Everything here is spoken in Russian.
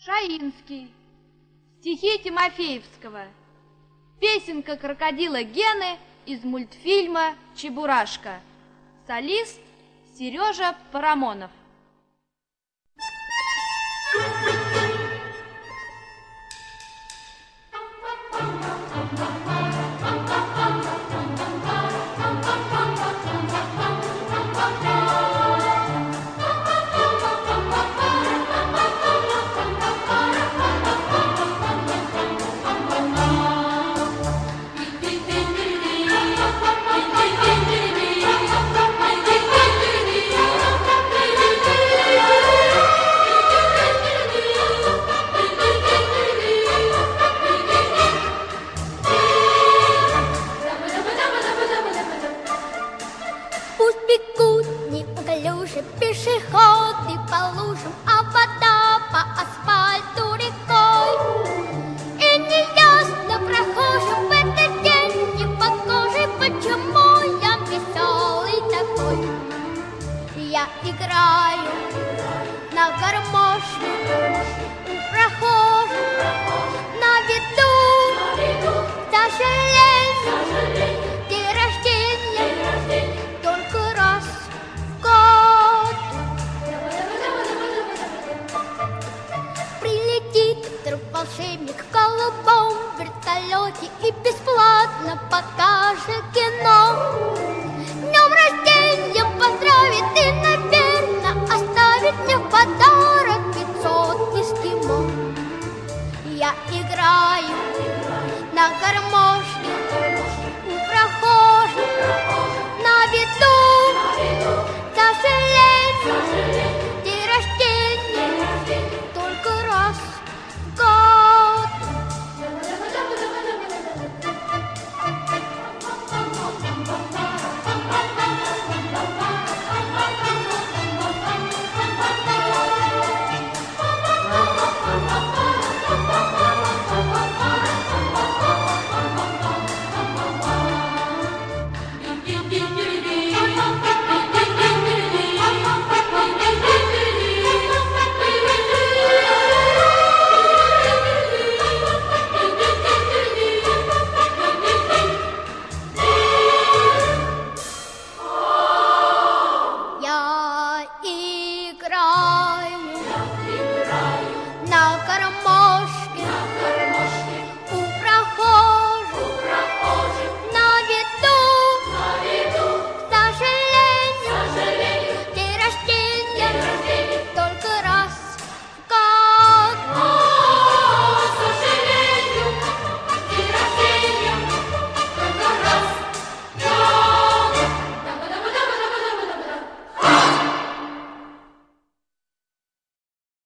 Шаинский. Стихи Тимофеевского. Песенка крокодила Гены из мультфильма «Чебурашка». Солист Сережа Парамонов. Пешеходы по лужам, а вода по асфальту рекой. И неясно прохожим в этот день не похожий, почему я веселый такой. Я играю на гармошке у прохожих, на виду, даже лень, день рождения только раз в год. Прилетит вдруг волшебник в голубом вертолете и бесплатно покажет